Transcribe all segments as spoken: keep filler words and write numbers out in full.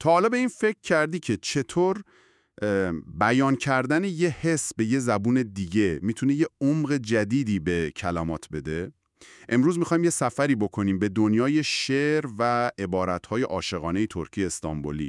تا حالا به این فکر کردی که چطور بیان کردن یه حس به یه زبون دیگه میتونه یه عمق جدیدی به کلمات بده؟ امروز میخوایم یه سفری بکنیم به دنیای شعر و عبارتهای عاشقانه ترکی استانبولی.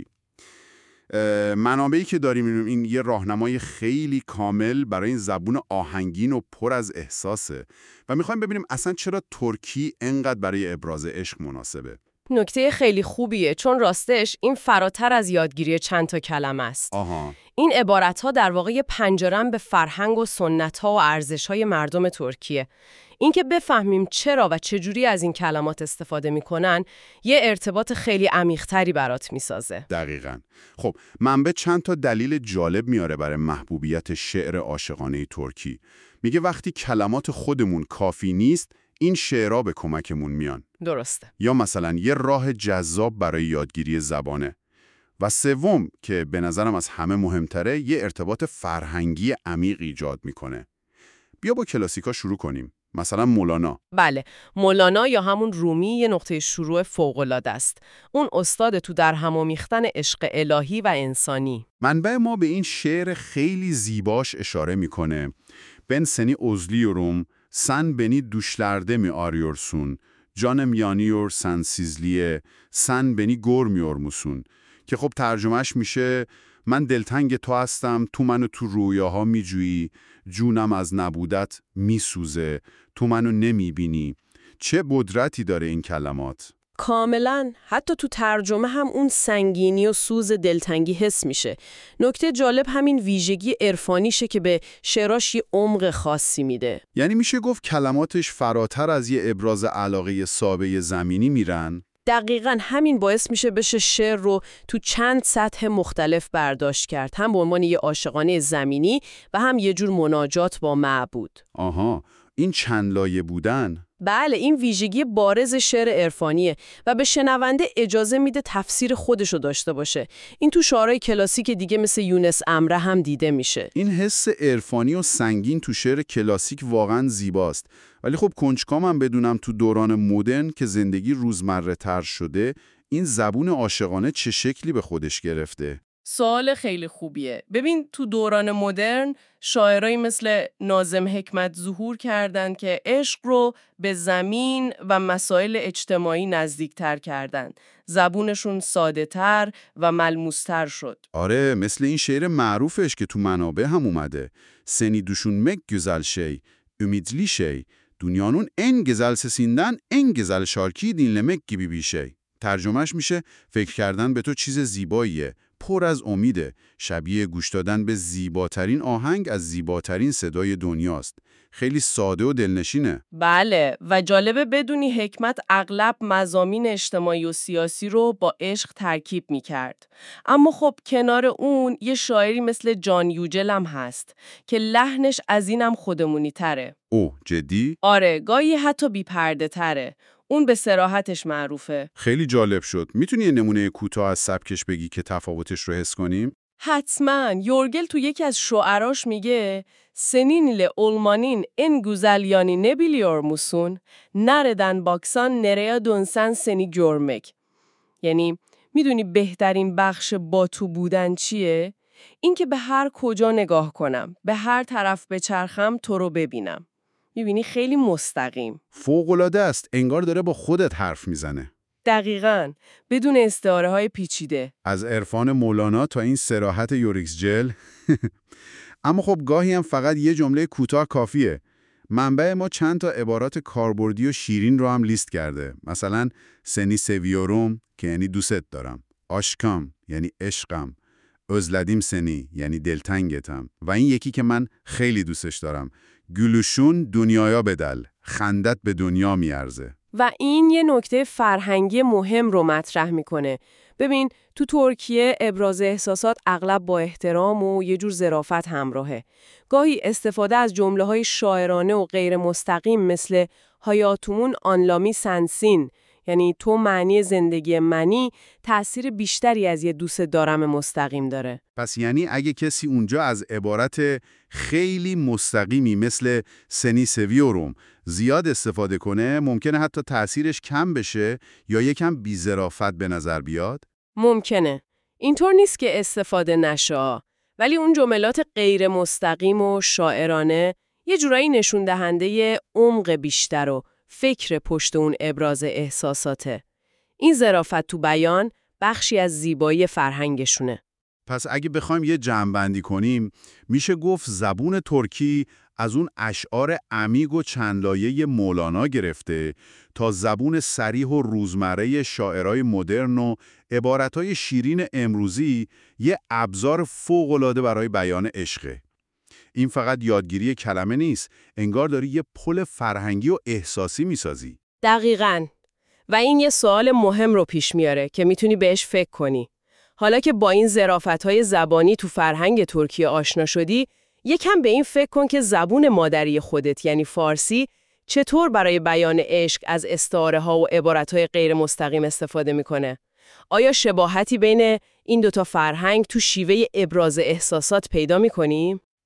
منابعی که داریم این یه راهنمای خیلی کامل برای این زبون آهنگین و پر از احساسه و میخوایم ببینیم اصلا چرا ترکی انقدر برای ابراز عشق مناسبه. نکته خیلی خوبیه، چون راستش این فراتر از یادگیری چند تا کلمه است. آها. این عبارت‌ها در واقع یه پنجره‌ام به فرهنگ و سنت‌ها و ارزش‌های مردم ترکیه. اینکه بفهمیم چرا و چجوری از این کلمات استفاده می‌کنن، یه ارتباط خیلی عمیق‌تری برات می‌سازه. دقیقاً. خب، منبع چند تا دلیل جالب میاره برای محبوبیت شعر عاشقانه ترکی. میگه وقتی کلمات خودمون کافی نیست، این شعرها به کمکمون میان. درسته. یا مثلا یه راه جذاب برای یادگیری زبانه. و سوم که به نظرم از همه مهمتره، یه ارتباط فرهنگی عمیق ایجاد میکنه. بیا با کلاسیکا شروع کنیم. مثلا مولانا. بله، مولانا یا همون رومی یه نقطه شروع فوق‌العاده است. اون استاد تو در هم آمیختن عشق الهی و انسانی. منبع ما به این شعر خیلی زیباش اشاره میکنه. Ben seni özlüyorum, sen beni düşlerde mi arıyorsun? Canım yanıyor sensizliğe, sen beni görmüyor musun? که خب ترجمهش میشه من دلتنگ تو هستم، تو منو تو رویاها میجویی، جونم از نبودت میسوزه، تو منو نمیبینی. چه قدرتی داره این کلمات؟ کاملا، حتی تو ترجمه هم اون سنگینی و سوز دلتنگی حس میشه. نکته جالب همین ویژگی عرفانیشه که به شعراش یه عمق خاصی میده. یعنی میشه گفت کلماتش فراتر از یه ابراز علاقه سابه زمینی میرن؟ دقیقاً همین باعث میشه بشه شعر رو تو چند سطح مختلف برداشت کرد، هم به عنوان یه عاشقانه زمینی و هم یه جور مناجات با معبود. آها، این چند لایه بودن؟ بله، این ویژگی بارز شعر عرفانیه و به شنونده اجازه میده تفسیر خودشو داشته باشه. این تو شعرهای کلاسیک دیگه مثل یونس امره هم دیده میشه. این حس عرفانی و سنگین تو شعر کلاسیک واقعا زیباست. ولی خب کنجکاوم هم بدونم تو دوران مدرن که زندگی روزمره تر شده، این زبون عاشقانه چه شکلی به خودش گرفته؟ سوال خیلی خوبیه. ببین، تو دوران مدرن شاعرایی مثل ناظم حکمت ظهور کردن که عشق رو به زمین و مسائل اجتماعی نزدیکتر کردن. زبونشون ساده تر و ملموستر شد. آره، مثل این شعر معروفش که تو منابع هم اومده. سنی düşünmek güzel şey, ümidli şey. Dünyanın en güzel sesinden en güzel şarkıyı dinlemek gibi bir şey. ترجمهش میشه فکر کردن به تو چیز زیباییه، پر از امیده، شبیه گوش دادن به زیباترین آهنگ از زیباترین صدای دنیاست. خیلی ساده و دلنشینه. بله، و جالبه بدونی حکمت اغلب مضامین اجتماعی و سیاسی رو با عشق ترکیب میکرد. اما خب کنار اون یه شاعری مثل جان یوجل هم هست که لحنش از اینم خودمونی تره. او جدی؟ آره، گاهی حتی بی‌پرده تره. اون به صراحتش معروفه. خیلی جالب شد. میتونی یه نمونه کوتاه از سبکش بگی که تفاوتش رو حس کنیم؟ حتما. یورگل تو یکی از شعراش میگه سنینle olmanın en güzel yanı ne biliyor musun? Nereden baksan nereye dönsen seni görmek. یعنی میدونی بهترین بخش با تو بودن چیه؟ این که به هر کجا نگاه کنم، به هر طرف بچرخم تو رو ببینم. میبینی خیلی مستقیم. فوق‌العاده است. انگار داره با خودت حرف میزنه. دقیقاً، بدون استعاره های پیچیده. از عرفان مولانا تا این صراحت یوریکسجل. اما خب گاهی هم فقط یه جمله کوتاه کافیه. منبع ما چند تا عبارات کاربردی و شیرین رو هم لیست کرده. مثلا سنی سویوروم که یعنی دوست دارم، آشکام یعنی عشقم، özledim سنی یعنی دلتنگتم، و این یکی که من خیلی دوستش دارم، گلوشون دنیایا بدل، خندت به دنیا میارزه. و این یه نکته فرهنگی مهم رو مطرح میکنه. ببین، تو ترکیه ابراز احساسات اغلب با احترام و یه جور ظرافت همراهه. گاهی استفاده از جمله‌های شاعرانه و غیر مستقیم مثل hayatımın anlamı sensin، یعنی تو معنی زندگی منی، تأثیر بیشتری از یه دوست دارم مستقیم داره. پس یعنی اگه کسی اونجا از عبارت خیلی مستقیمی مثل سنی سویوروم زیاد استفاده کنه، ممکنه حتی تأثیرش کم بشه یا یکم بی‌ظرافت به نظر بیاد؟ ممکنه. اینطور نیست که استفاده نشه، ولی اون جملات غیر مستقیم و شاعرانه یه جورایی نشون دهنده عمق بیشتر و فکر پشت اون ابراز احساساته. این ظرافت تو بیان بخشی از زیبایی فرهنگشونه. پس اگه بخوایم یه جمع‌بندی کنیم، میشه گفت زبون ترکی از اون اشعار عمیق و چندلایه مولانا گرفته تا زبون صریح و روزمره شاعرای مدرن و عبارتای شیرین امروزی یه ابزار فوق‌العاده برای بیان عشقه. این فقط یادگیری کلمه نیست، انگار داری یه پل فرهنگی و احساسی میسازی. دقیقاً. و این یه سوال مهم رو پیش میاره که میتونی بهش فکر کنی. حالا که با این ظرافت‌های زبانی تو فرهنگ ترکیه آشنا شدی، یکم به این فکر کن که زبون مادری خودت یعنی فارسی چطور برای بیان عشق از استعاره‌ها و عبارت‌های غیر مستقیم استفاده میکنه. آیا شباهتی بین این دوتا فرهنگ تو شیوه ابراز احساسات پیدا میکنی؟